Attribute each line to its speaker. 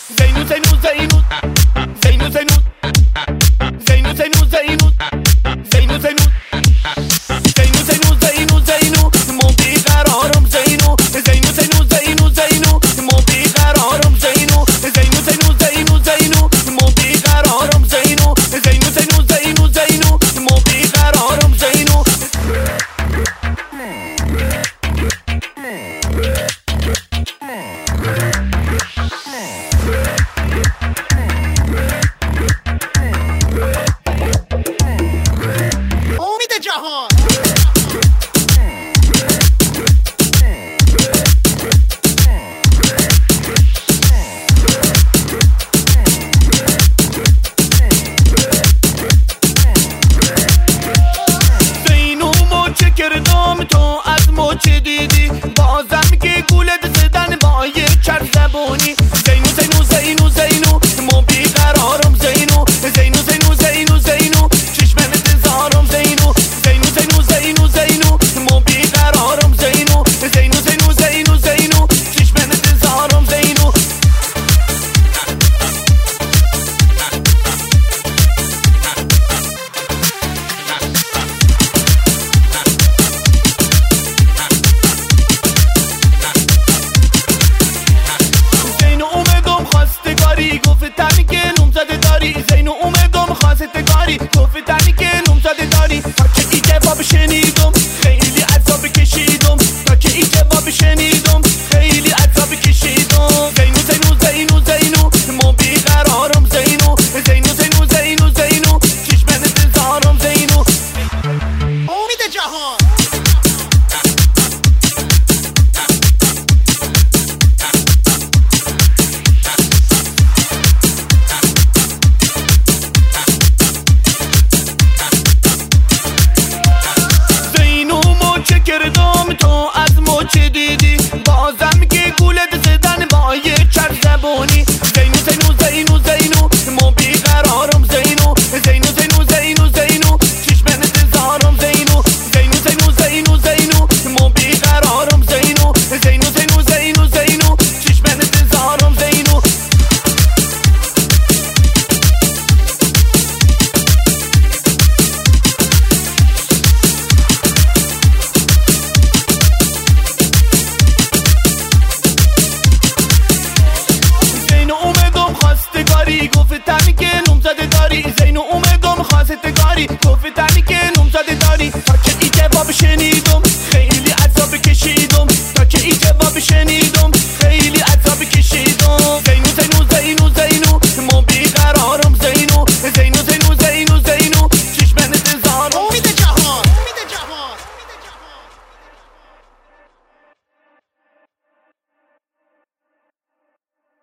Speaker 1: زینو زینو زینو زینو زینو زینو زینو زینو زینو زینو زینو زینو زینو زینو مو بیقرارم زینو زینو زینو زینو زینو مو بیقرارم زینو زینو زینو زینو زینو مو بیقرارم زینو زینو زینو زینو زینو مو بیقرارم زینو کردم تو از مچ دیدی بازم که گولت زدن با یک چرب زبونی